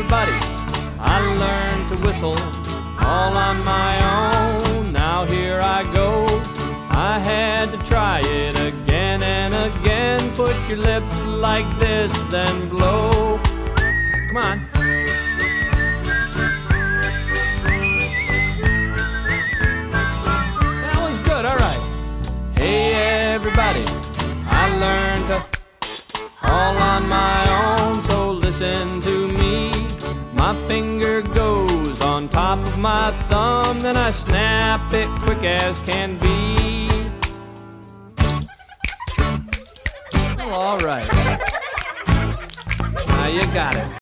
everybody, I learned to whistle all on my own. Now here I go, I had to try it again and again. Put your lips like this, then blow. Come on. That was good, all right. Hey everybody, I learned to all on my own, so listen to me. My finger goes on top of my thumb, then I snap it quick as can be. Well, all right. Now you got it.